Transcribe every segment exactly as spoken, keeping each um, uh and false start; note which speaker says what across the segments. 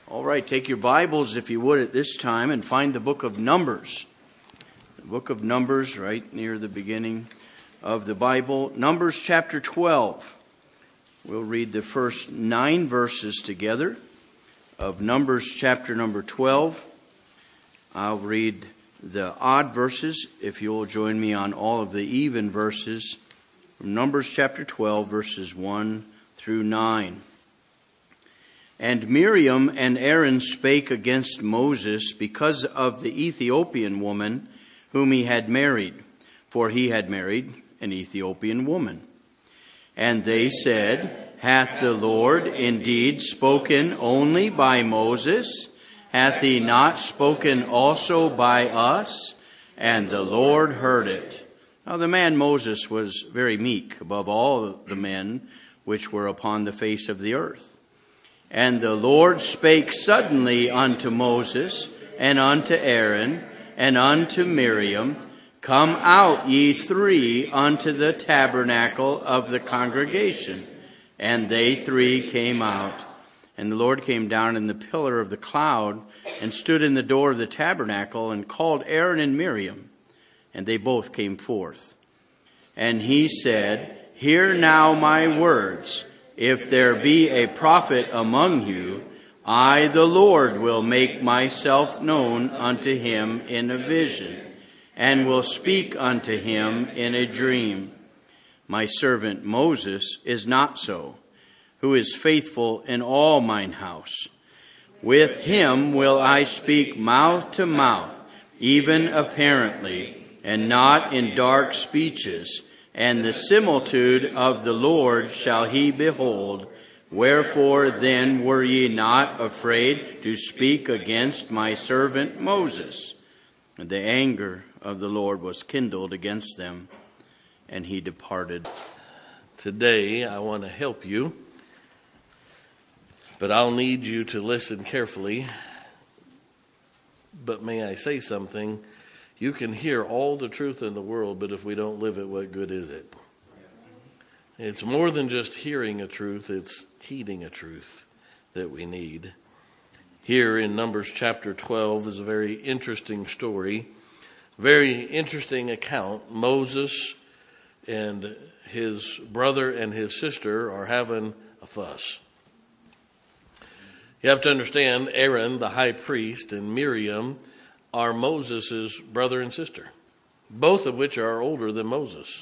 Speaker 1: All right, take your Bibles, if you would, at this time and find the book of Numbers. The book of Numbers, right near the beginning of the Bible. Numbers chapter twelve. We'll read the first nine verses together of Numbers chapter number twelve. I'll read the odd verses, if you'll join me on all of the even verses from Numbers chapter twelve, verses one through nine. And Miriam and Aaron spake against Moses because of the Ethiopian woman whom he had married, for he had married an Ethiopian woman. And they said, Hath the Lord indeed spoken only by Moses? Hath he not spoken also by us? And the Lord heard it. Now the man Moses was very meek above all the men which were upon the face of the earth. And the Lord spake suddenly unto Moses, and unto Aaron, and unto Miriam, Come out, ye three, unto the tabernacle of the congregation. And they three came out. And the Lord came down in the pillar of the cloud, and stood in the door of the tabernacle, and called Aaron and Miriam. And they both came forth. And he said, Hear now my words. If there be a prophet among you, I, the Lord, will make myself known unto him in a vision, and will speak unto him in a dream. My servant Moses is not so, who is faithful in all mine house. With him will I speak mouth to mouth, even apparently, and not in dark speeches. And the similitude of the Lord shall he behold. Wherefore then were ye not afraid to speak against my servant Moses? And the anger of the Lord was kindled against them, and he departed.
Speaker 2: Today I want to help you, but I'll need you to listen carefully. But may I say something? You can hear all the truth in the world, but if we don't live it, what good is it? It's more than just hearing a truth, it's heeding a truth that we need. Here in Numbers chapter twelve is a very interesting story, very interesting account. Moses and his brother and his sister are having a fuss. You have to understand, Aaron, the high priest, and Miriam are Moses' brother and sister, both of which are older than Moses.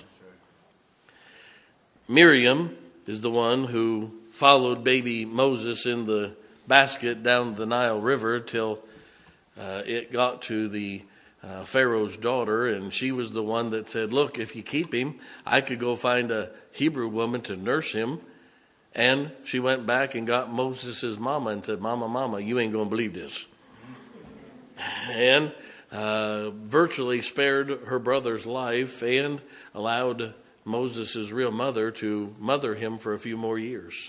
Speaker 2: Miriam is the one who followed baby Moses in the basket down the Nile River till uh, it got to the uh, Pharaoh's daughter, and she was the one that said, look, if you keep him, I could go find a Hebrew woman to nurse him. And she went back and got Moses' mama and said, Mama, Mama, you ain't going to believe this. And uh, virtually spared her brother's life and allowed Moses' real mother to mother him for a few more years.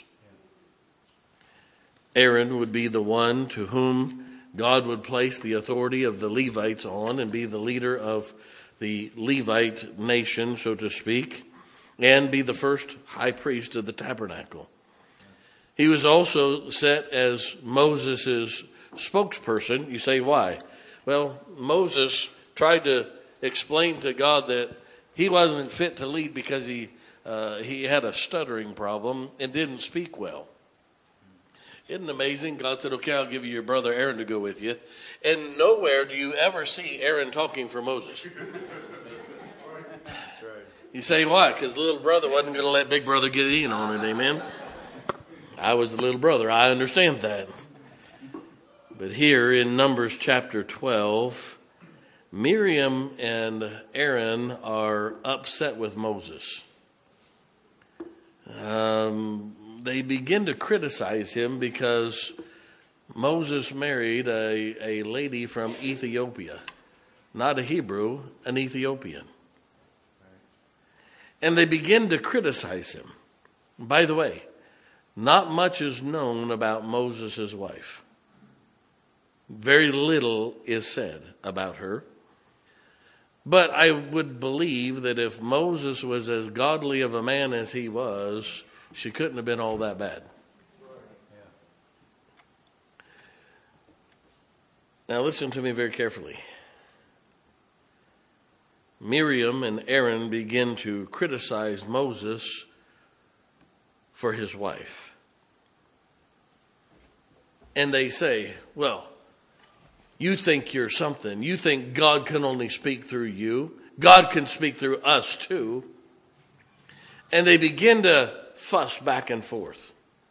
Speaker 2: Aaron would be the one to whom God would place the authority of the Levites on and be the leader of the Levite nation, so to speak, and be the first high priest of the tabernacle. He was also set as Moses' spokesperson. You say, why? Well, Moses tried to explain to God that he wasn't fit to lead because he uh, he had a stuttering problem and didn't speak well. Isn't it amazing? God said, okay, I'll give you your brother Aaron to go with you. And nowhere do you ever see Aaron talking for Moses. That's right. You say, why? Because the little brother wasn't going to let big brother get in on it, amen? I was the little brother. I understand that. But here in Numbers chapter twelve, Miriam and Aaron are upset with Moses. Um, they begin to criticize him because Moses married a, a lady from Ethiopia. Not a Hebrew, an Ethiopian. And they begin to criticize him. By the way, not much is known about Moses' wife. Very little is said about her. But I would believe that if Moses was as godly of a man as he was, she couldn't have been all that bad. Now listen to me very carefully. Miriam and Aaron begin to criticize Moses for his wife. And they say, well, you think you're something. You think God can only speak through you. God can speak through us too. And they begin to fuss back and forth.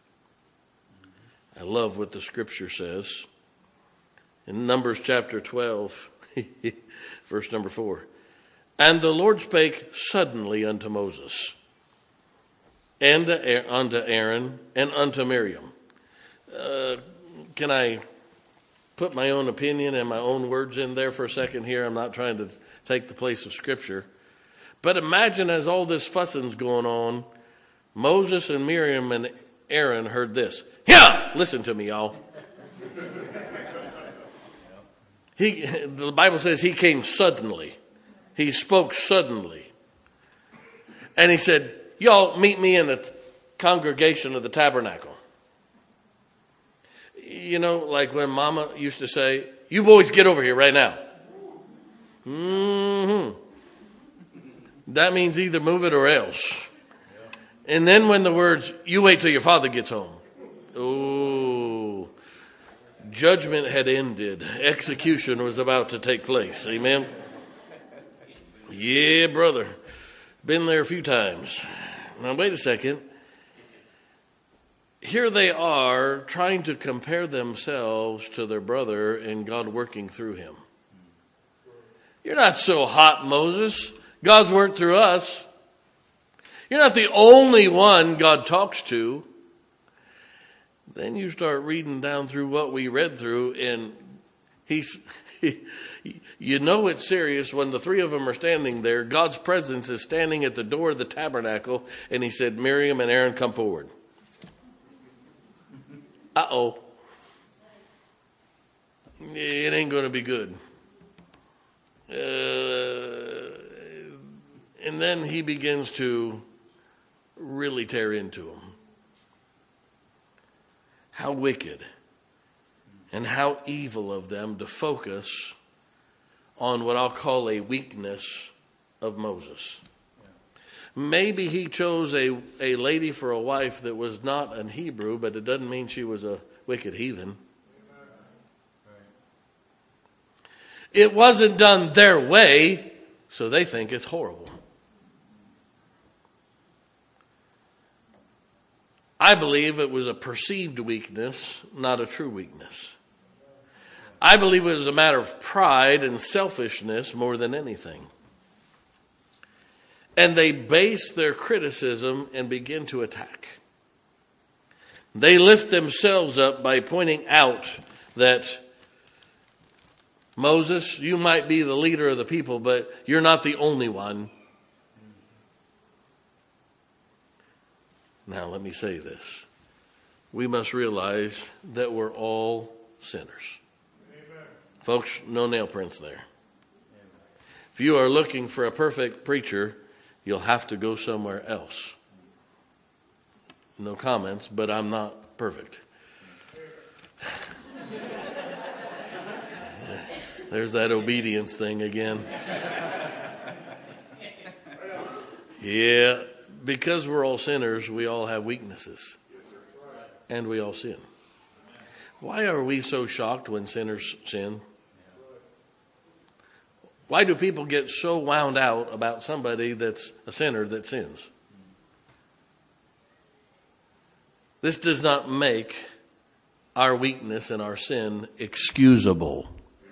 Speaker 2: I love what the scripture says. In Numbers chapter twelve, verse number four. And the Lord spake suddenly unto Moses, and unto Aaron, and unto Miriam. Uh, can I put my own opinion and my own words in there for a second here? I'm not trying to take the place of Scripture. But imagine as all this fussing's going on, Moses and Miriam and Aaron heard this. Yeah, listen to me, y'all. He, the Bible says he came suddenly. He spoke suddenly. And he said, y'all meet me in the congregation of the tabernacle. You know, like when Mama used to say, you boys get over here right now. Mm-hmm. That means either move it or else. And then when the words, you wait till your father gets home. Oh, judgment had ended. Execution was about to take place. Amen. Yeah, brother. Been there a few times. Now, wait a second. Here they are trying to compare themselves to their brother and God working through him. You're not so hot, Moses. God's worked through us. You're not the only one God talks to. Then you start reading down through what we read through, and he's, he, you know it's serious when the three of them are standing there. God's presence is standing at the door of the tabernacle, and he said, Miriam and Aaron, come forward. Uh-oh. It ain't going to be good. Uh, and then he begins to really tear into them. How wicked and how evil of them to focus on what I'll call a weakness of Moses. Maybe he chose a, a lady for a wife that was not an Hebrew, but it doesn't mean she was a wicked heathen. It wasn't done their way, so they think it's horrible. I believe it was a perceived weakness, not a true weakness. I believe it was a matter of pride and selfishness more than anything. And they base their criticism and begin to attack. They lift themselves up by pointing out that, Moses, you might be the leader of the people, but you're not the only one. Now, let me say this. We must realize that we're all sinners. Amen. Folks, no nail prints there. Amen. If you are looking for a perfect preacher, you'll have to go somewhere else. No comments, but I'm not perfect. There's that obedience thing again. Yeah, because we're all sinners, we all have weaknesses. And we all sin. Why are we so shocked when sinners sin? Why do people get so wound out about somebody that's a sinner that sins? This does not make our weakness and our sin excusable.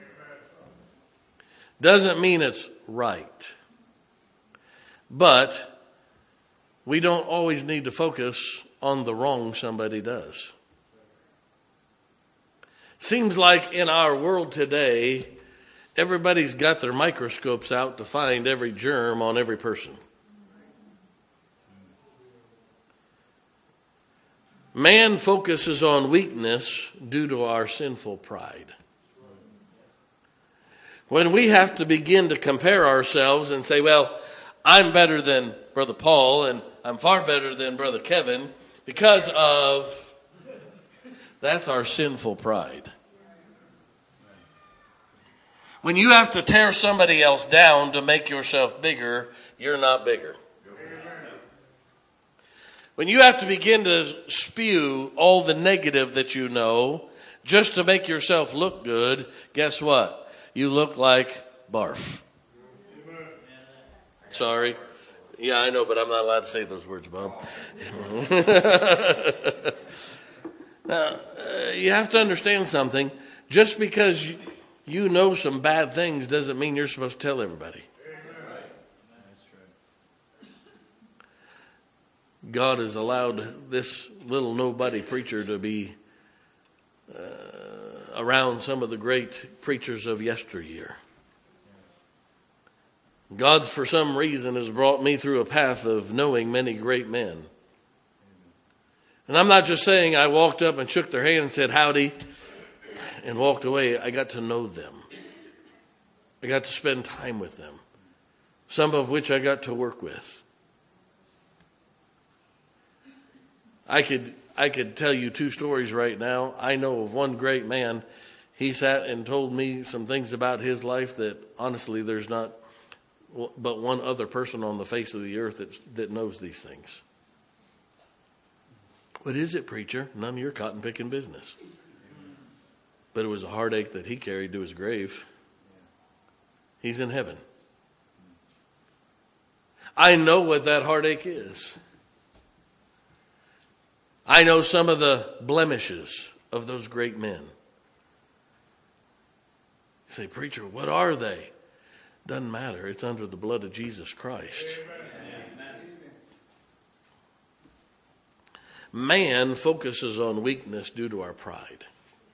Speaker 2: Doesn't mean it's right. But we don't always need to focus on the wrong somebody does. Seems like in our world today, everybody's got their microscopes out to find every germ on every person. Man focuses on weakness due to our sinful pride. When we have to begin to compare ourselves and say, well, I'm better than Brother Paul and I'm far better than Brother Kevin because of, that's our sinful pride. When you have to tear somebody else down to make yourself bigger, you're not bigger. When you have to begin to spew all the negative that you know just to make yourself look good, guess what? You look like barf. Sorry. Yeah, I know, but I'm not allowed to say those words, Bob. Now, uh, you have to understand something. Just because you, you know some bad things doesn't mean you're supposed to tell everybody. God has allowed this little nobody preacher to be uh, around some of the great preachers of yesteryear. God, for some reason, has brought me through a path of knowing many great men. And I'm not just saying I walked up and shook their hand and said, howdy, and walked away. I got to know them. I got to spend time with them, some of which I got to work with. I could I could tell you two stories right now. I know of one great man. He sat and told me some things about his life that honestly there's not but one other person on the face of the earth that, that knows these things. What is it, preacher? None of your cotton-picking business. But it was a heartache that he carried to his grave. He's in heaven. I know what that heartache is. I know some of the blemishes of those great men. You say, preacher, what are they? Doesn't matter. It's under the blood of Jesus Christ. Amen. Man focuses on weakness due to our pride.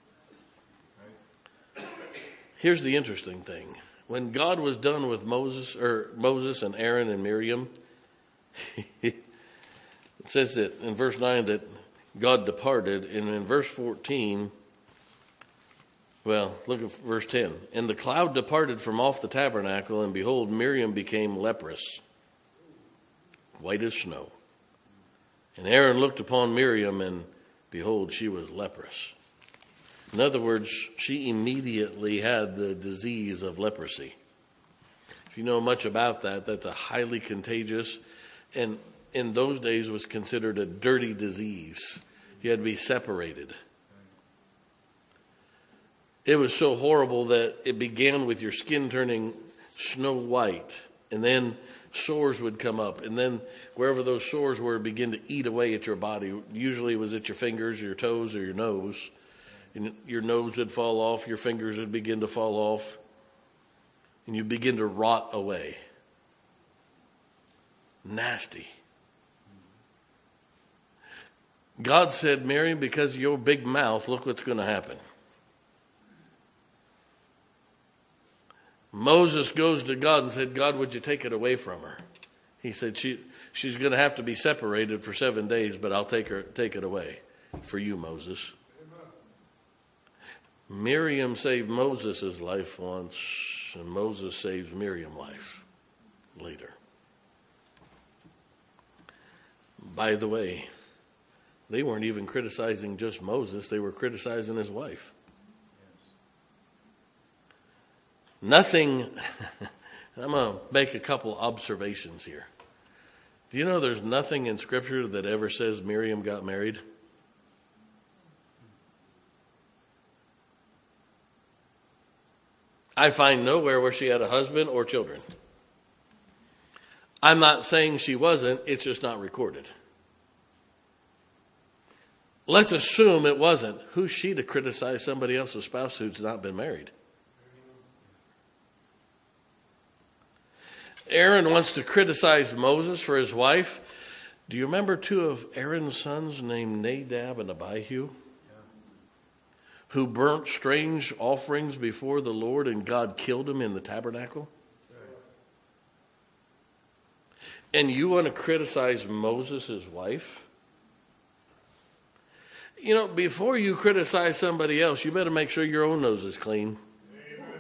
Speaker 2: Here's the interesting thing. When God was done with Moses, or Moses and Aaron and Miriam, it says that in verse nine that God departed, and in verse fourteen, well, look at verse ten. And the cloud departed from off the tabernacle, and behold, Miriam became leprous, white as snow. And Aaron looked upon Miriam, and behold, she was leprous. In other words, she immediately had the disease of leprosy. If you know much about that, that's a highly contagious, and in those days was considered a dirty disease. You had to be separated. It was so horrible that it began with your skin turning snow white, and then sores would come up, and then wherever those sores were, begin to eat away at your body. Usually it was at your fingers, your toes, or your nose. And your nose would fall off, your fingers would begin to fall off, and you begin to rot away. Nasty. God said, Miriam, because of your big mouth, look what's going to happen. Moses goes to God and said, God, would you take it away from her? He said, she, she's going to have to be separated for seven days, but I'll take her, take it away for you, Moses. Miriam saved Moses' life once, and Moses saves Miriam's life later. By the way, they weren't even criticizing just Moses, they were criticizing his wife. Nothing, I'm going to make a couple observations here. Do you know there's nothing in Scripture that ever says Miriam got married? I find nowhere where she had a husband or children. I'm not saying she wasn't, it's just not recorded. Let's assume it wasn't. Who's she to criticize somebody else's spouse who's not been married? Aaron wants to criticize Moses for his wife. Do you remember two of Aaron's sons named Nadab and Abihu? Who burnt strange offerings before the Lord and God killed them in the tabernacle? And you want to criticize Moses' wife? You know, before you criticize somebody else, you better make sure your own nose is clean. Amen.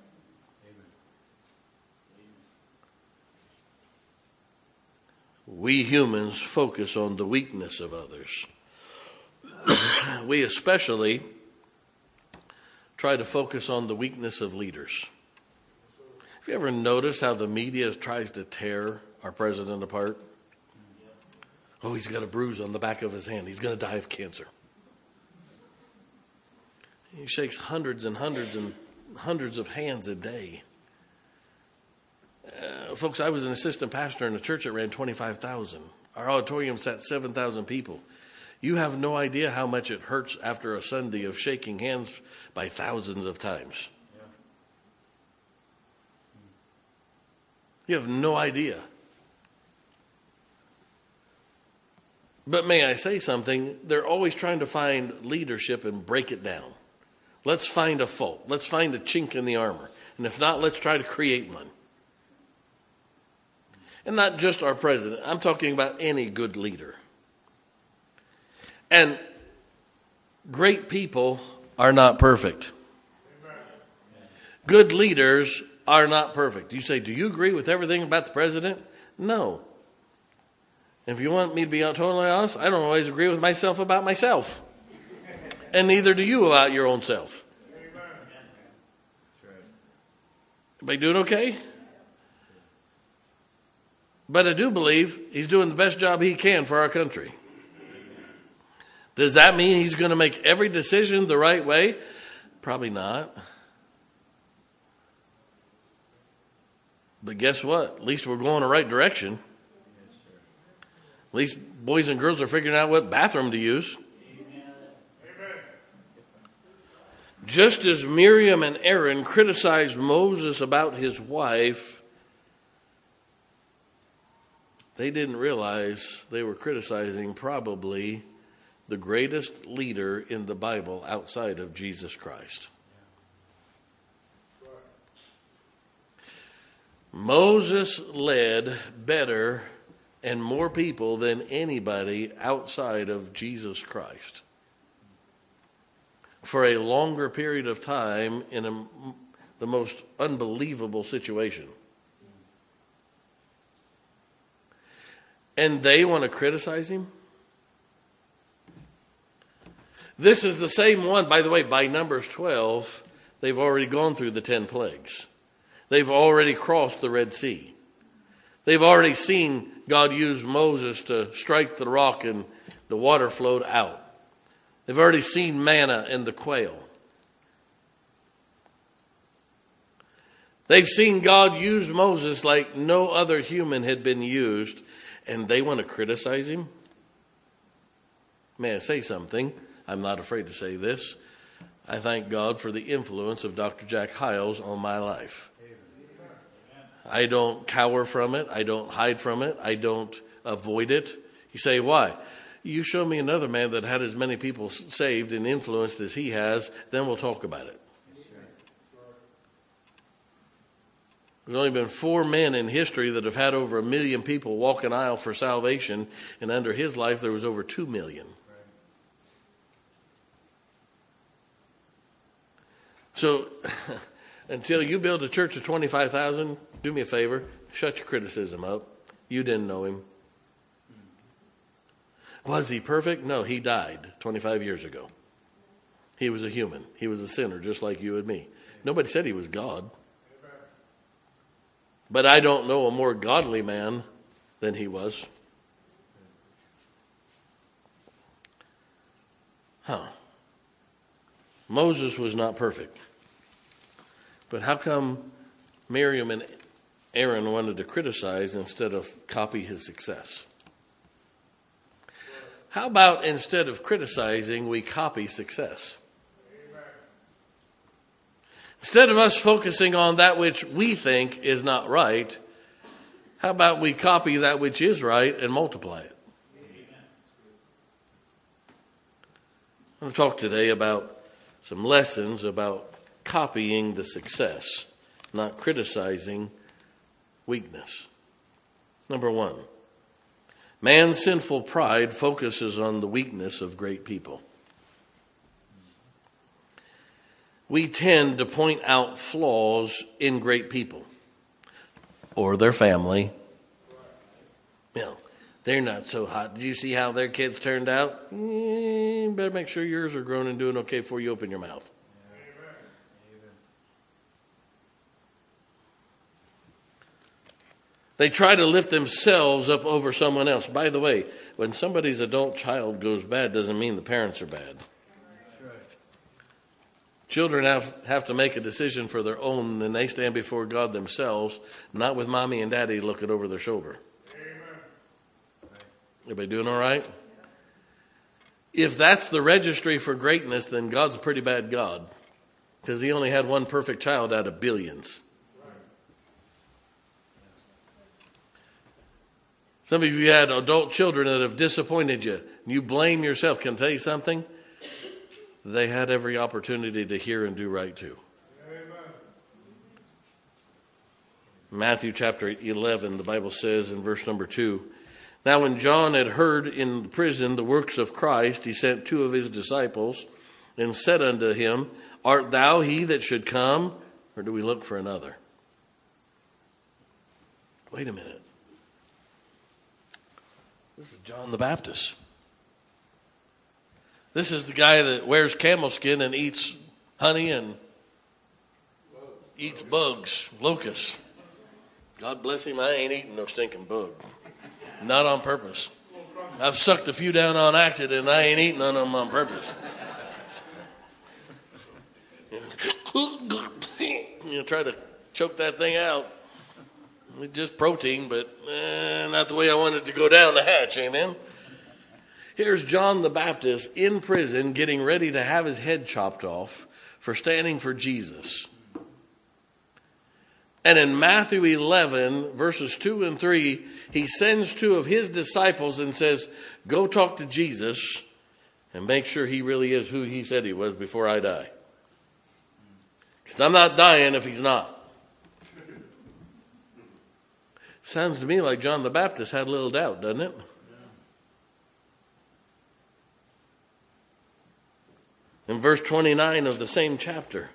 Speaker 2: We humans focus on the weakness of others. We especially try to focus on the weakness of leaders. Have you ever noticed how the media tries to tear our president apart? Oh, he's got a bruise on the back of his hand. He's going to die of cancer. He shakes hundreds and hundreds and hundreds of hands a day. Uh, folks, I was an assistant pastor in a church that ran twenty-five thousand. Our auditorium sat seven thousand people. You have no idea how much it hurts after a Sunday of shaking hands by thousands of times. You have no idea. But may I say something? They're always trying to find leadership and break it down. Let's find a fault. Let's find a chink in the armor. And if not, let's try to create one. And not just our president. I'm talking about any good leader. And great people are not perfect. Good leaders are not perfect. You say, do you agree with everything about the president? No. If you want me to be totally honest, I don't always agree with myself about myself. And neither do you about your own self. Everybody doing okay? But I do believe he's doing the best job he can for our country. Does that mean he's going to make every decision the right way? Probably not. But guess what? At least we're going the right direction. At least boys and girls are figuring out what bathroom to use. Just as Miriam and Aaron criticized Moses about his wife, they didn't realize they were criticizing probably the greatest leader in the Bible outside of Jesus Christ. Moses led better and more people than anybody outside of Jesus Christ for a longer period of time in a, the most unbelievable situation. And they want to criticize him? This is the same one, by the way, by Numbers twelve, they've already gone through the ten plagues. They've already crossed the Red Sea. They've already seen God use Moses to strike the rock and the water flowed out. They've already seen manna and the quail. They've seen God use Moses like no other human had been used, and they want to criticize him? May I say something? I'm not afraid to say this. I thank God for the influence of Doctor Jack Hyles on my life. I don't cower from it. I don't hide from it. I don't avoid it. You say, why? You show me another man that had as many people saved and influenced as he has, then we'll talk about it. There's only been four men in history that have had over a million people walk an aisle for salvation, and under his life there was over two million. So until you build a church of twenty-five thousand, do me a favor, shut your criticism up. You didn't know him. Was he perfect? No, he died twenty-five years ago. He was a human. He was a sinner just like you and me. Nobody said he was God. But I don't know a more godly man than he was. Huh. Moses was not perfect. But how come Miriam and Aaron wanted to criticize instead of copy his success? How about instead of criticizing, we copy success? Instead of us focusing on that which we think is not right, how about we copy that which is right and multiply it? I'm going to talk today about some lessons about copying the success, not criticizing weakness. Number one, man's sinful pride focuses on the weakness of great people. We tend to point out flaws in great people or their family. You know, they're not so hot. Did you see how their kids turned out? Eh, you better make sure yours are grown and doing okay before you open your mouth. They try to lift themselves up over someone else. By the way, when somebody's adult child goes bad, doesn't mean the parents are bad. Children have, have to make a decision for their own, and they stand before God themselves, not with mommy and daddy looking over their shoulder. Everybody doing all right? If that's the registry for greatness, then God's a pretty bad God, because he only had one perfect child out of billions. Some of you had adult children that have disappointed you. You blame yourself. Can I tell you something? They had every opportunity to hear and do right too. Amen. Matthew chapter eleven, the Bible says in verse number two, now when John had heard in the prison the works of Christ, he sent two of his disciples and said unto him, art thou he that should come, or do we look for another? Wait a minute. This is John the Baptist. This is the guy that wears camel skin and eats honey and eats bugs, locusts. God bless him, I ain't eating no stinking bug. Not on purpose. I've sucked a few down on accident and I ain't eating none of them on purpose. You know, try to choke that thing out. It's just protein, but eh, not the way I wanted to go down the hatch, amen? Here's John the Baptist in prison getting ready to have his head chopped off for standing for Jesus. And in Matthew eleven, verses two and three, he sends two of his disciples and says, go talk to Jesus and make sure he really is who he said he was before I die. Because I'm not dying if he's not. Sounds to me like John the Baptist had a little doubt, doesn't it? In verse twenty-nine of the same chapter.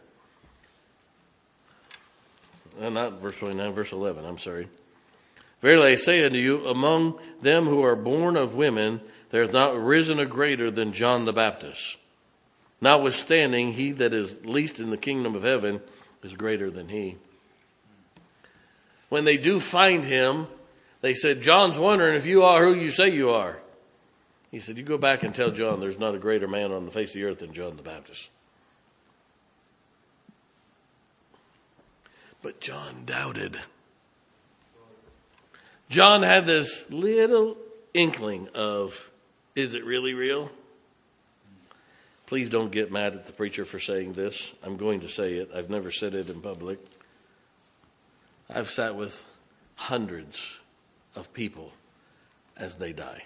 Speaker 2: Uh, not verse twenty-nine, verse eleven, I'm sorry. Verily I say unto you, among them who are born of women, there hath not risen a greater than John the Baptist. Notwithstanding, he that is least in the kingdom of heaven is greater than he. When they do find him, they said, John's wondering if you are who you say you are. He said, you go back and tell John there's not a greater man on the face of the earth than John the Baptist. But John doubted. John had this little inkling of, is it really real? Please don't get mad at the preacher for saying this. I'm going to say it. I've never said it in public. I've sat with hundreds of people as they die.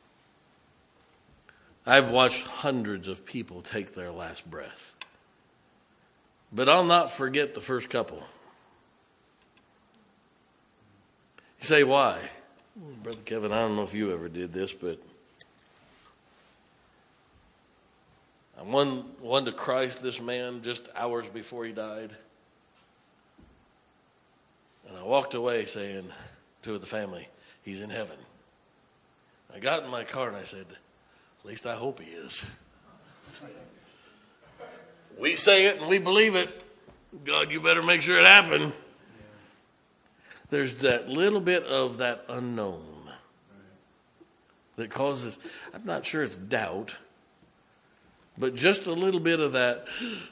Speaker 2: I've watched hundreds of people take their last breath. But I'll not forget the first couple. You say, why? Brother Kevin, I don't know if you ever did this, but I won, won to Christ this man just hours before he died. And I walked away saying to the family, he's in heaven. I got in my car and I said, at least I hope he is. We say it and we believe it. God, you better make sure it happened. There's that little bit of that unknown that causes, I'm not sure it's doubt, but just a little bit of that.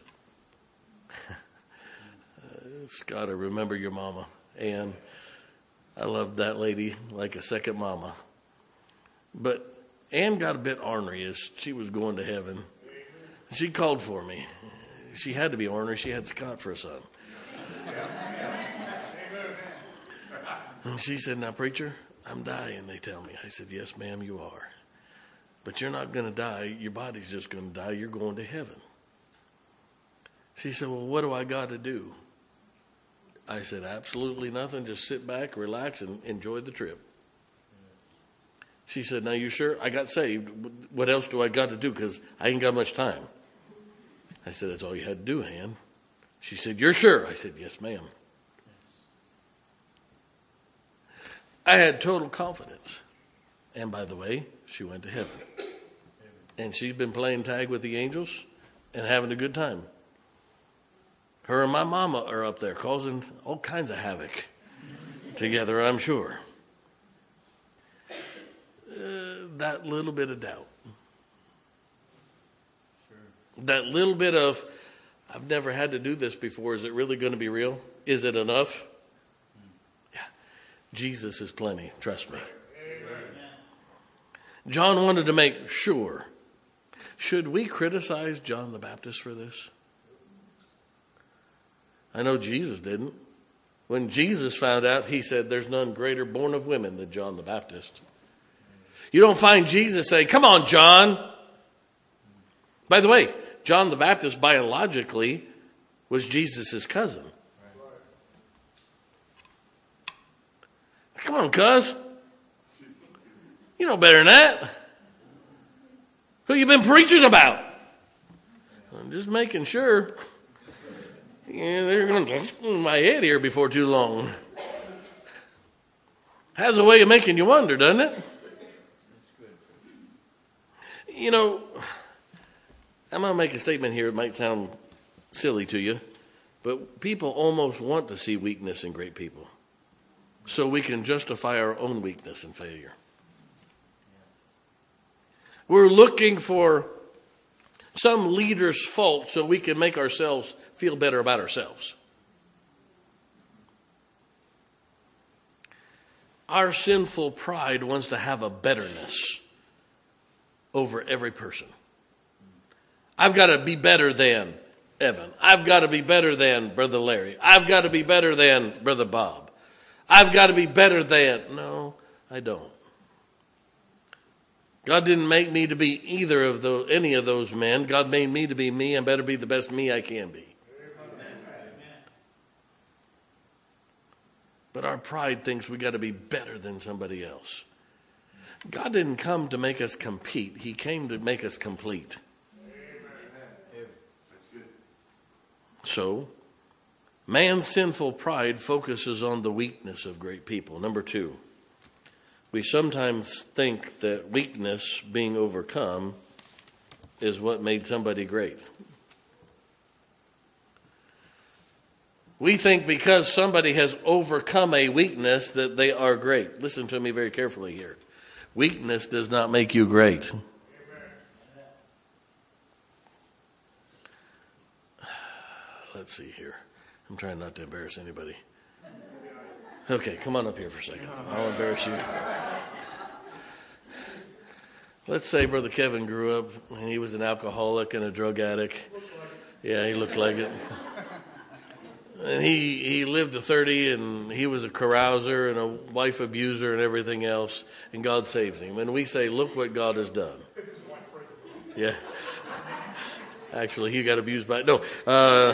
Speaker 2: Scott, I remember your mama. And I loved that lady like a second mama. But Ann got a bit ornery as she was going to heaven. She called for me. She had to be ornery. She had Scott for a son. And she said, now, preacher, I'm dying, they tell me. I said, yes, ma'am, you are. But you're not going to die. Your body's just going to die. You're going to heaven. She said, well, what do I got to do? I said, absolutely nothing. Just sit back, relax, and enjoy the trip. She said, now you sure? I got saved. What else do I got to do? Because I ain't got much time. I said, that's all you had to do, Han. She said, you're sure? I said, yes, ma'am. I had total confidence. And by the way, she went to heaven. And she's been playing tag with the angels and having a good time. Her and my mama are up there causing all kinds of havoc. together, I'm sure. Uh, that little bit of doubt. Sure. That little bit of, I've never had to do this before. Is it really going to be real? Is it enough? Yeah. Jesus is plenty. Trust me. Amen. John wanted to make sure. Should we criticize John the Baptist for this? I know Jesus didn't. When Jesus found out, he said, there's none greater born of women than John the Baptist. You don't find Jesus say, come on, John. By the way, John the Baptist biologically was Jesus' cousin. Come on, cuz. You know better than that. Who you been preaching about? I'm just making sure. Yeah, they're going to in my head here before too long. Has a way of making you wonder, doesn't it? You know, I'm going to make a statement here. It might sound silly to you, but people almost want to see weakness in great people so we can justify our own weakness and failure. We're looking for some leader's fault so we can make ourselves feel better about ourselves. Our sinful pride wants to have a betterness over every person. I've got to be better than Evan. I've got to be better than Brother Larry. I've got to be better than Brother Bob. I've got to be better than... No, I don't. God didn't make me to be either of those, any of those men. God made me to be me and better be the best me I can be. Amen. But our pride thinks we got to be better than somebody else. God didn't come to make us compete. He came to make us complete. Amen. That's good. So, man's sinful pride focuses on the weakness of great people. Number two. We sometimes think that weakness being overcome is what made somebody great. We think because somebody has overcome a weakness that they are great. Listen to me very carefully here. Weakness does not make you great. Let's see here. I'm trying not to embarrass anybody. Okay, come on up here for a second. I'll embarrass you. Let's say Brother Kevin grew up and he was an alcoholic and a drug addict. Yeah, he looks like it. And he, he lived to thirty and he was a carouser and a wife abuser and everything else. And God saves him. And we say, look what God has done. Yeah. Actually, he got abused by... No. Uh,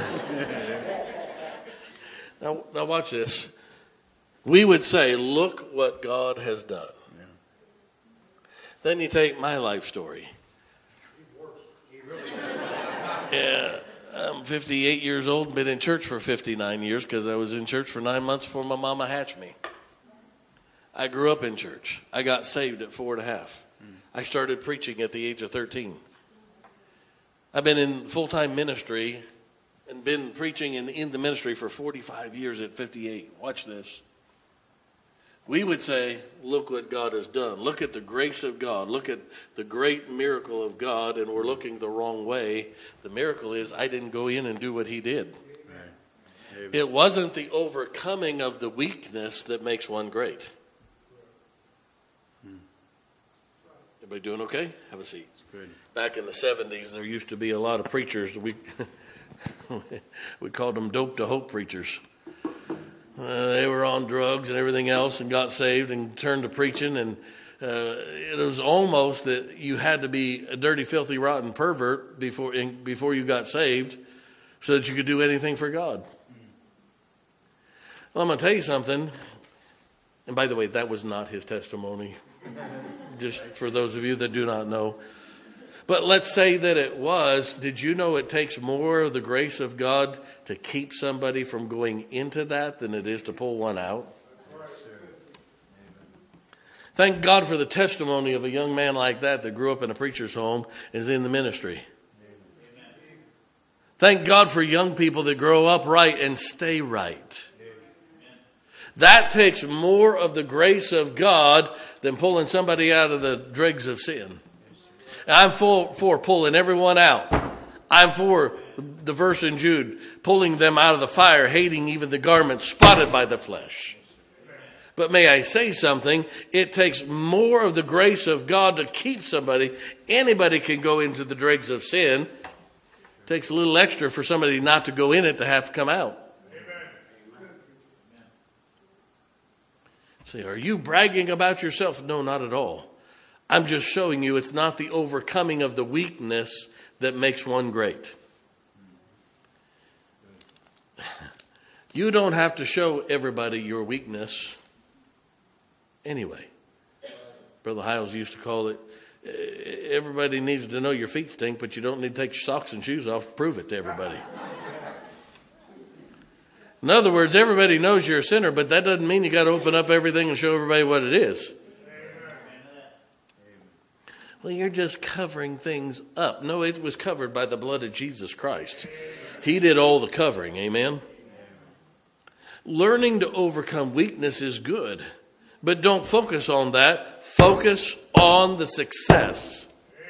Speaker 2: now, now watch this. We would say, look what God has done. Yeah. Then you take my life story. Yeah, I'm fifty-eight years old, been in church for fifty-nine years because I was in church for nine months before my mama hatched me. I grew up in church. I got saved at four and a half. Mm. I started preaching at the age of thirteen. I've been in full-time ministry and been preaching in, in the ministry for forty-five years at fifty-eight. Watch this. We would say, look what God has done. Look at the grace of God. Look at the great miracle of God, and we're looking the wrong way. The miracle is I didn't go in and do what he did. Right. It wasn't the overcoming of the weakness that makes one great. Hmm. Everybody doing okay? Have a seat. Good. Back in the seventies, there used to be a lot of preachers. We, we called them dope to hope preachers. Uh, they were on drugs and everything else and got saved and turned to preaching. And uh, it was almost that you had to be a dirty, filthy, rotten pervert before in, before you got saved so that you could do anything for God. Well, I'm going to tell you something. And by the way, that was not his testimony. Just for those of you that do not know. But let's say that it was. Did you know it takes more of the grace of God to keep somebody from going into that than it is to pull one out? Thank God for the testimony of a young man like that that grew up in a preacher's home and is in the ministry. Thank God for young people that grow up right and stay right. That takes more of the grace of God than pulling somebody out of the dregs of sin. I'm for, for pulling everyone out. I'm for the verse in Jude, pulling them out of the fire, hating even the garment spotted by the flesh. But may I say something? It takes more of the grace of God to keep somebody. Anybody can go into the dregs of sin. It takes a little extra for somebody not to go in it to have to come out. Say, are you bragging about yourself? No, not at all. I'm just showing you it's not the overcoming of the weakness that makes one great. You don't have to show everybody your weakness anyway. Brother Hiles used to call it, everybody needs to know your feet stink, but you don't need to take your socks and shoes off to prove it to everybody. In other words, everybody knows you're a sinner, but that doesn't mean you got to open up everything and show everybody what it is. Well, you're just covering things up. No, it was covered by the blood of Jesus Christ. He did all the covering. Amen. Learning to overcome weakness is good, but don't focus on that. Focus on the success.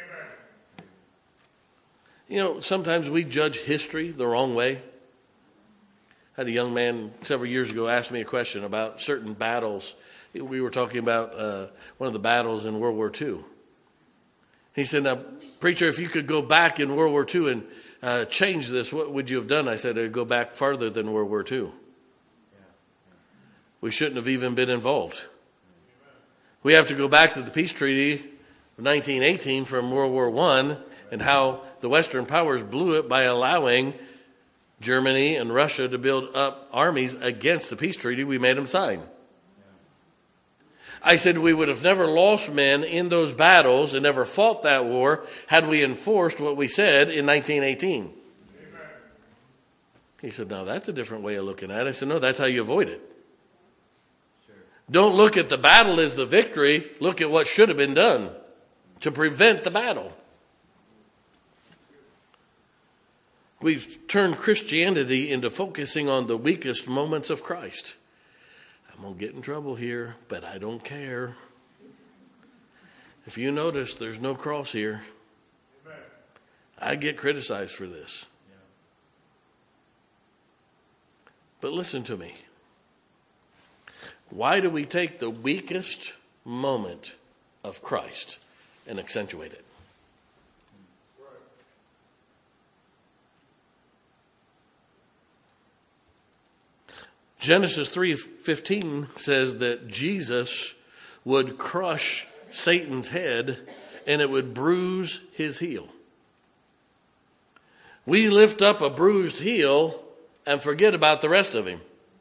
Speaker 2: You know, sometimes we judge history the wrong way. I had a young man several years ago ask me a question about certain battles. We were talking about uh, one of the battles in World War Two. He said, now, preacher, if you could go back in World War Two and uh, change this, what would you have done? I said, I'd go back farther than World War Two. We shouldn't have even been involved. We have to go back to the peace treaty of nineteen eighteen from World War One and how the Western powers blew it by allowing Germany and Russia to build up armies against the peace treaty we made them sign. I said we would have never lost men in those battles and never fought that war had we enforced what we said in nineteen eighteen. Amen. He said, no, that's a different way of looking at it. I said, no, that's how you avoid it. Sure. Don't look at the battle as the victory. Look at what should have been done to prevent the battle. We've turned Christianity into focusing on the weakest moments of Christ. I'm going to get in trouble here, but I don't care. If you notice, there's no cross here. Amen. I get criticized for this. Yeah. But listen to me. Why do we take the weakest moment of Christ and accentuate it? Genesis three fifteen says that Jesus would crush Satan's head and it would bruise his heel. We lift up a bruised heel and forget about the rest of him.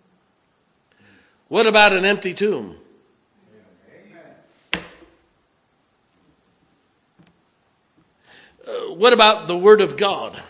Speaker 2: What about an empty tomb? Uh, what about the Word of God?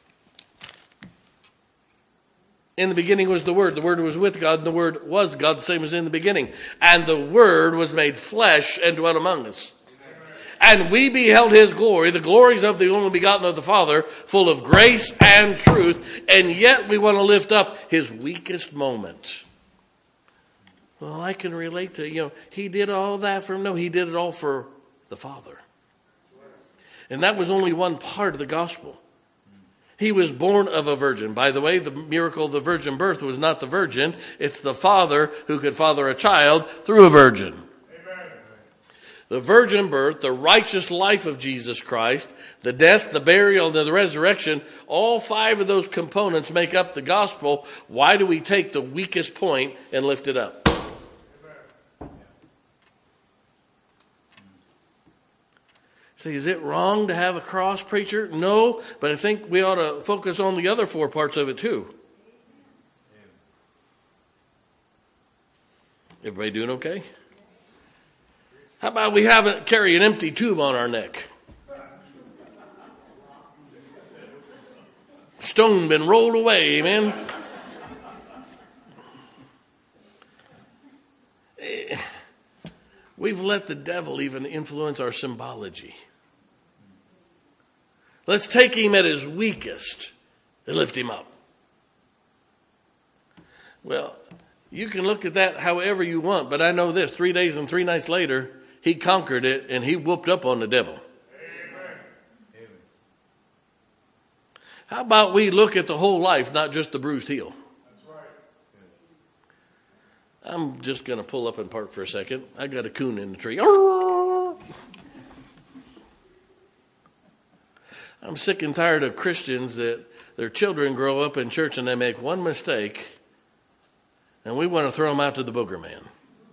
Speaker 2: In the beginning was the Word. The Word was with God, and the Word was God, the same as in the beginning. And the Word was made flesh and dwelt among us. And we beheld his glory, the glories of the only begotten of the Father, full of grace and truth. And yet we want to lift up his weakest moment. Well, I can relate to, you know, he did all that for him. No, he did it all for the Father. And that was only one part of the gospel. He was born of a virgin. By the way, the miracle of the virgin birth was not the virgin. It's the father who could father a child through a virgin. Amen. The virgin birth, the righteous life of Jesus Christ, the death, the burial, and the resurrection, all five of those components make up the gospel. Why do we take the weakest point and lift it up? Say, is it wrong to have a cross, preacher? No, but I think we ought to focus on the other four parts of it too. Everybody doing okay? How about we have it carry an empty tube on our neck? Stone been rolled away, amen? We've let the devil even influence our symbology. Let's take him at his weakest and lift him up. Well, You can look at that however you want, but I know this, three days and three nights later, he conquered it and he whooped up on the devil. Amen. How about we look at the whole life, not just the bruised heel? That's right. I'm just going to pull up and park for a second. I got a coon in the tree. I'm sick and tired of Christians that their children grow up in church and they make one mistake and we want to throw them out to the booger man.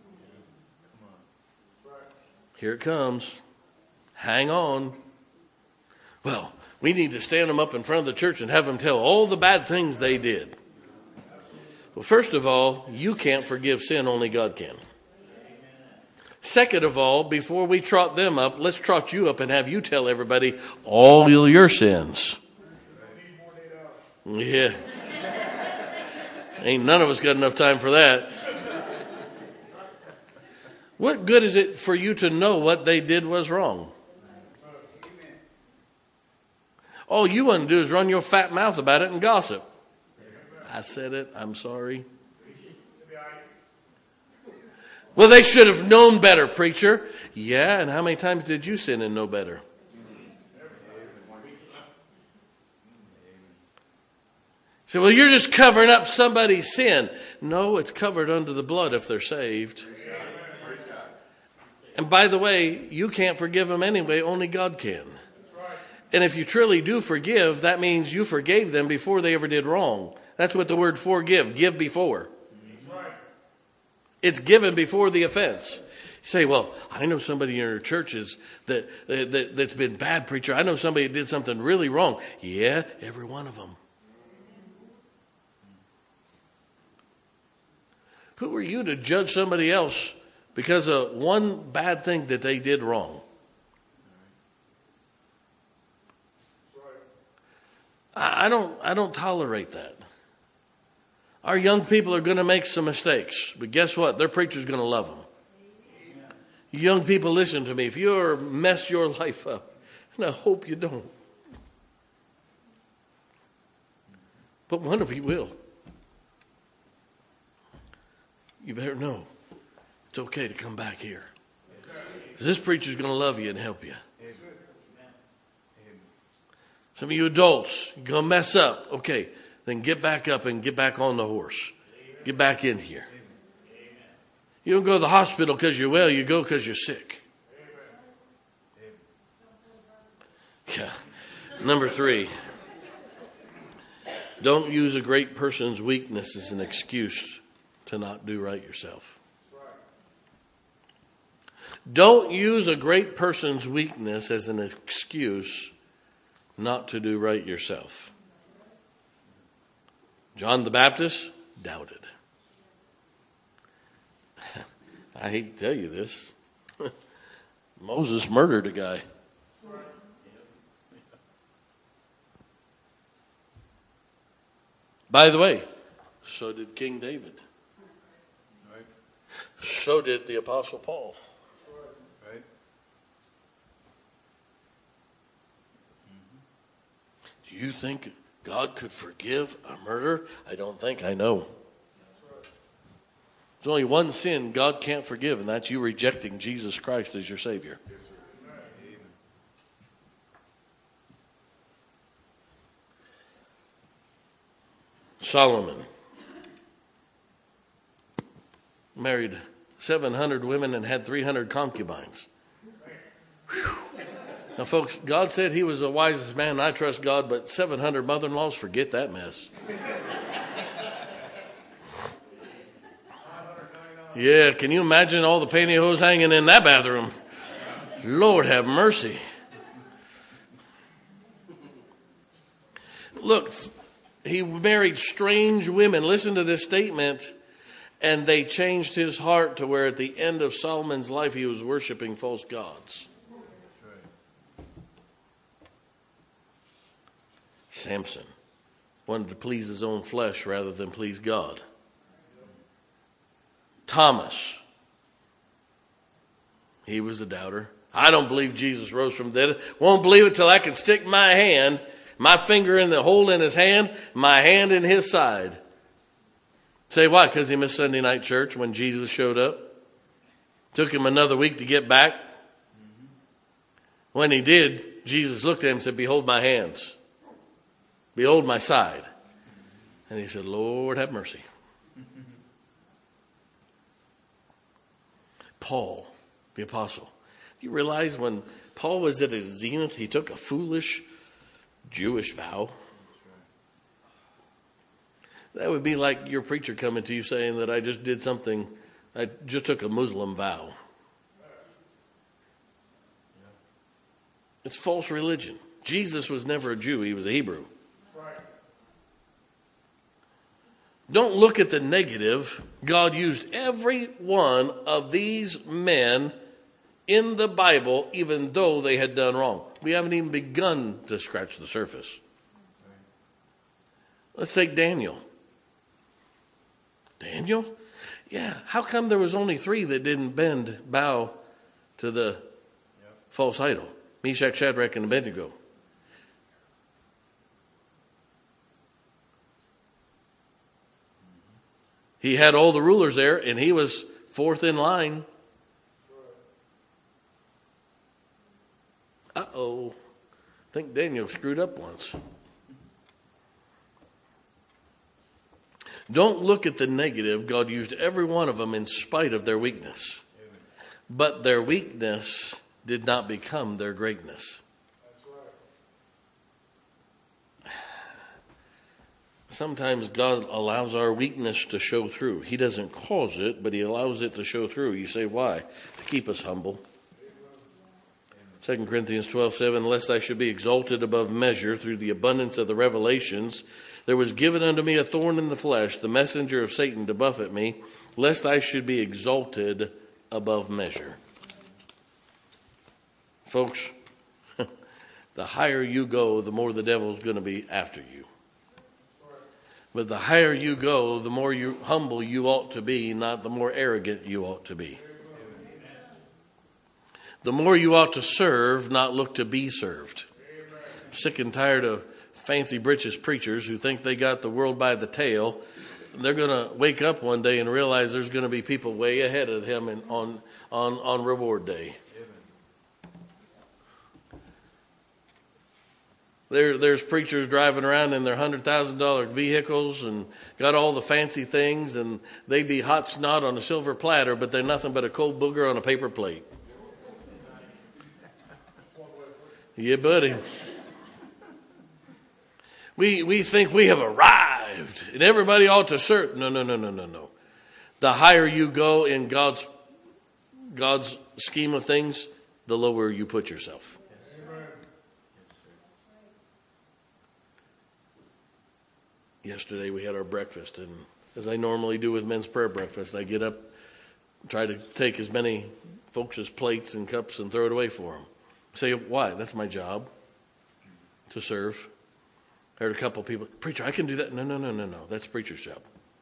Speaker 2: Here it comes. Hang on. Well, we need to stand them up in front of the church and have them tell all the bad things they did. Well, first of all, you can't forgive sin, only God can. Second of all, before we trot them up, let's trot you up and have you tell everybody all your sins. Yeah. Ain't none of us got enough time for that. What good is it for you to know what they did was wrong? All you want to do is run your fat mouth about it and gossip. I said it. I'm sorry. Well, they should have known better, preacher. Yeah, and how many times did you sin and know better? So, well, you're just covering up somebody's sin. No, it's covered under the blood if they're saved. And by the way, you can't forgive them anyway, only God can. And if you truly do forgive, that means you forgave them before they ever did wrong. That's what the word forgive, give before. It's given before the offense. You say, well, I know somebody in our churches that, that, that's been bad, preacher. I know somebody that did something really wrong. Yeah, every one of them. Who are you to judge somebody else because of one bad thing that they did wrong? I don't, I don't tolerate that. Our young people are going to make some mistakes, but guess what? Their preacher's going to love them. Young people, listen to me. If you're mess your life up, and I hope you don't, but one of you will, you better know it's okay to come back here. This preacher's going to love you and help you. Some of you adults, you're going to mess up. Okay, then get back up and get back on the horse. Get back in here. You don't go to the hospital because you're well. You go because you're sick. Yeah. Number three, don't use a great person's weakness as an excuse to not do right yourself. Don't use a great person's weakness as an excuse not to do right yourself. John the Baptist doubted. I hate to tell you this. Moses murdered a guy. By the way, so did King David. So did the Apostle Paul.
Speaker 3: Right.
Speaker 2: Do you think God could forgive a murder? I don't think. I know. There's only one sin God can't forgive, and that's you rejecting Jesus Christ as your Savior. Solomon married seven hundred women and had three hundred concubines. Whew. Now, folks, God said he was the wisest man, and I trust God, but seven hundred mother-in-laws, forget that mess. Yeah, can you imagine all the pantyhose hanging in that bathroom? Lord have mercy. Look, he married strange women. Listen to this statement. And they changed his heart to where at the end of Solomon's life he was worshiping false gods. Samson wanted to please his own flesh rather than please God. Thomas, he was a doubter. I don't believe Jesus rose from the dead. Won't believe it till I can stick my hand, my finger in the hole in his hand, my hand in his side. Say why? Because he missed Sunday night church when Jesus showed up. Took him another week to get back. When he did, Jesus looked at him and said, "Behold my hands. Behold my side." And he said, "Lord, have mercy." Paul, the apostle. You realize when Paul was at his zenith, he took a foolish Jewish vow. That would be like your preacher coming to you saying that I just did something, I just took a Muslim vow. It's false religion. Jesus was never a Jew, he was a Hebrew. Don't look at the negative. God used every one of these men in the Bible, even though they had done wrong. We haven't even begun to scratch the surface. Let's take Daniel. Daniel? Yeah. How come there was only three that didn't bend, bow to the yep. false idol? Meshach, Shadrach, and Abednego. He had all the rulers there, and he was fourth in line. Uh-oh. I think Daniel screwed up once. Don't look at the negative. God used every one of them in spite of their weakness. But their weakness did not become their greatness. Sometimes God allows our weakness to show through. He doesn't cause it, but he allows it to show through. You say, why? To keep us humble. Second Corinthians twelve seven, lest I should be exalted above measure through the abundance of the revelations, there was given unto me a thorn in the flesh, the messenger of Satan to buffet me, lest I should be exalted above measure. Folks, the higher you go, the more the devil's going to be after you. But the higher you go, the more you humble you ought to be, not the more arrogant you ought to be. The more you ought to serve, not look to be served. Sick and tired of fancy britches preachers who think they got the world by the tail. They're going to wake up one day and realize there's going to be people way ahead of them in, on, on, on reward day. There, there's preachers driving around in their one hundred thousand dollars vehicles and got all the fancy things, and they be hot snot on a silver platter, but they're nothing but a cold booger on a paper plate. Yeah, buddy. We we think we have arrived and everybody ought to serve. No, no, no, no, no, no. The higher you go in God's God's scheme of things, the lower you put yourself. Yesterday we had our breakfast, and as I normally do with men's prayer breakfast, I get up, try to take as many folks' plates and cups and throw it away for them. Say, why? That's my job, to serve. I heard a couple of people, preacher, I can do that. No, no, no, no, no. That's preacher's job.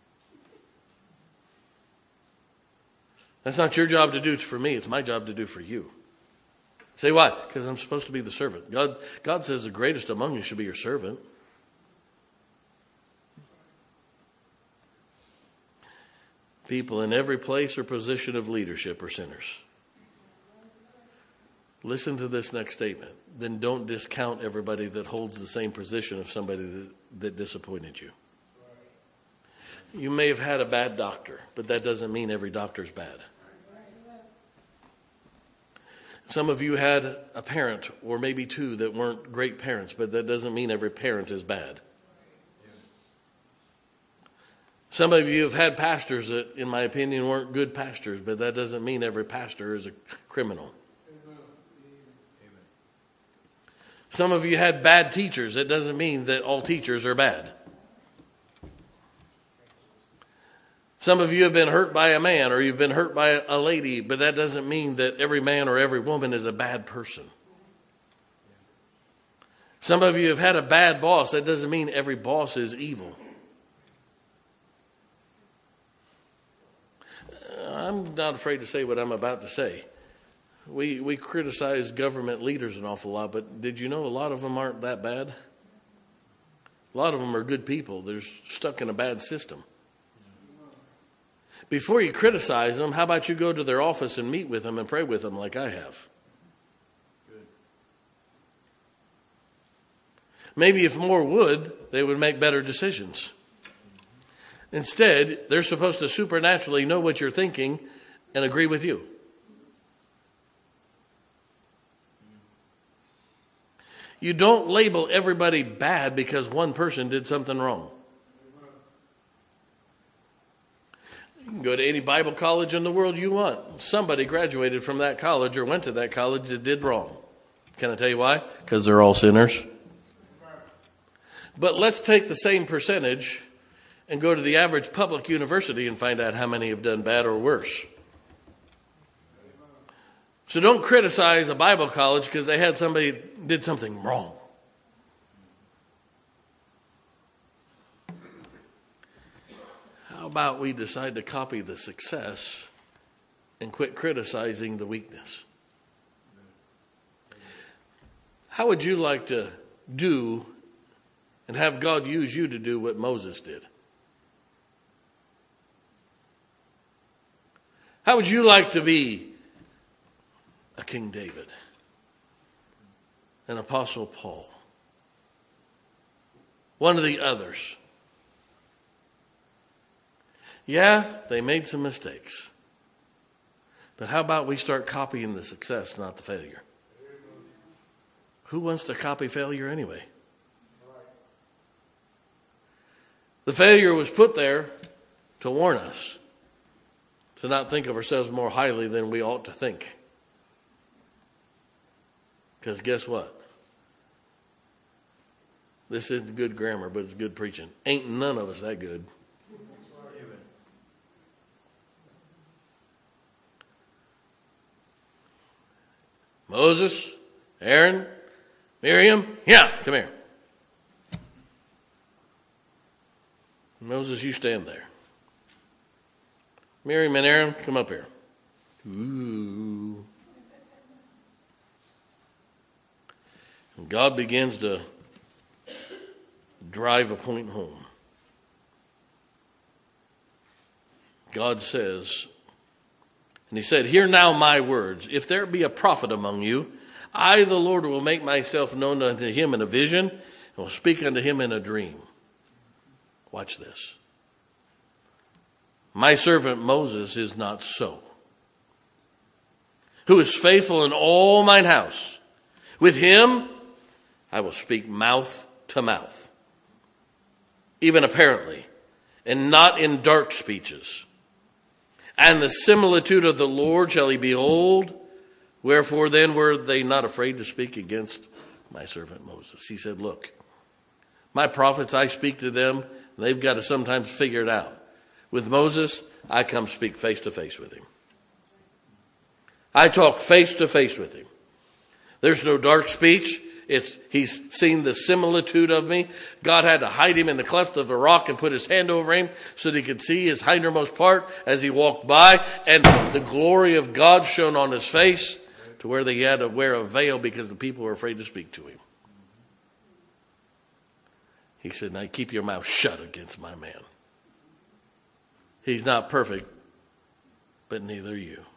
Speaker 2: That's not your job to do for me. It's my job to do for you. Say, why? Because I'm supposed to be the servant. God, God says the greatest among you should be your servant. People in every place or position of leadership are sinners. Listen to this next statement. Then don't discount everybody that holds the same position of somebody that, that disappointed you. You may have had a bad doctor, but that doesn't mean every doctor's bad. Some of you had a parent or maybe two that weren't great parents, but that doesn't mean every parent is bad. Some of you have had pastors that, in my opinion, weren't good pastors, but that doesn't mean every pastor is a criminal. Some of you had bad teachers. That doesn't mean that all teachers are bad. Some of you have been hurt by a man or you've been hurt by a lady, but that doesn't mean that every man or every woman is a bad person. Some of you have had a bad boss. That doesn't mean every boss is evil. I'm not afraid to say what I'm about to say. We we criticize government leaders an awful lot, but did you know a lot of them aren't that bad? A lot of them are good people. They're stuck in a bad system. Before you criticize them, how about you go to their office and meet with them and pray with them like I have? Good. Maybe if more would, they would make better decisions. Instead, they're supposed to supernaturally know what you're thinking and agree with you. You don't label everybody bad because one person did something wrong. You can go to any Bible college in the world you want. Somebody graduated from that college or went to that college that did wrong. Can I tell you why? Because they're all sinners. But let's take the same percentage and go to the average public university and find out how many have done bad or worse. So don't criticize a Bible college because they had somebody did something wrong. How about we decide to copy the success and quit criticizing the weakness? How would you like to do and have God use you to do what Moses did? How would you like to be a King David, an Apostle Paul, one of the others? Yeah, they made some mistakes. But how about we start copying the success, not the failure? Who wants to copy failure anyway? The failure was put there to warn us to not think of ourselves more highly than we ought to think. Because guess what? This isn't good grammar, but it's good preaching. Ain't none of us that good. Moses, Aaron, Miriam, yeah, come here. Moses, you stand there. Miriam and Aaron, come up here. Ooh. And God begins to drive a point home. God says, and he said, "Hear now my words. If there be a prophet among you, I, the Lord, will make myself known unto him in a vision, and will speak unto him in a dream." Watch this. My servant Moses is not so, who is faithful in all mine house. With him I will speak mouth to mouth, even apparently, and not in dark speeches. And the similitude of the Lord shall he behold. Wherefore then were they not afraid to speak against my servant Moses? He said, look, my prophets, I speak to them, and they've got to sometimes figure it out. With Moses, I come speak face to face with him. I talk face to face with him. There's no dark speech. It's, he's seen the similitude of me. God had to hide him in the cleft of a rock and put his hand over him so that he could see his hindermost part as he walked by. And the glory of God shone on his face to where they had to wear a veil because the people were afraid to speak to him. He said, now keep your mouth shut against my man. He's not perfect, but neither are you.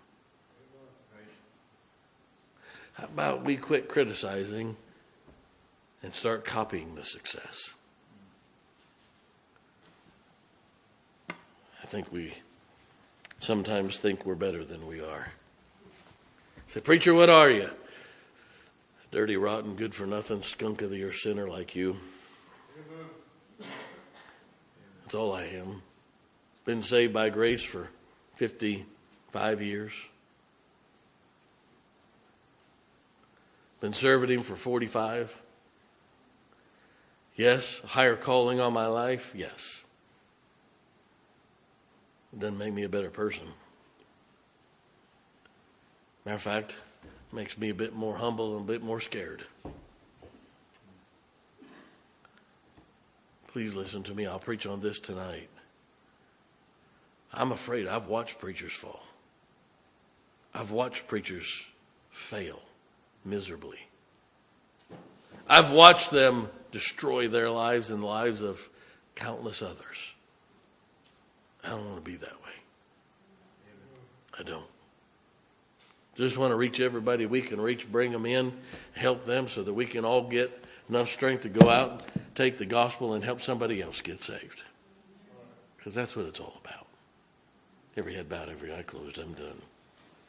Speaker 2: How about we quit criticizing and start copying the success? I think we sometimes think we're better than we are. Say, preacher, what are you? Dirty, rotten, good for nothing, skunk of the earth sinner like you. That's all I am. Been saved by grace for fifty-five years. Been serving him for forty-five. Yes, a higher calling on my life. Yes. It doesn't make me a better person. Matter of fact, it makes me a bit more humble and a bit more scared. Please listen to me. I'll preach on this tonight. I'm afraid. I've watched preachers fall. I've watched preachers fail miserably. I've watched them destroy their lives and the lives of countless others. I don't want to be that way. I don't. Just want to reach everybody we can reach, bring them in, help them so that we can all get enough strength to go out, take the gospel, and help somebody else get saved. Because that's what it's all about. Every head bowed, every eye closed, I'm done.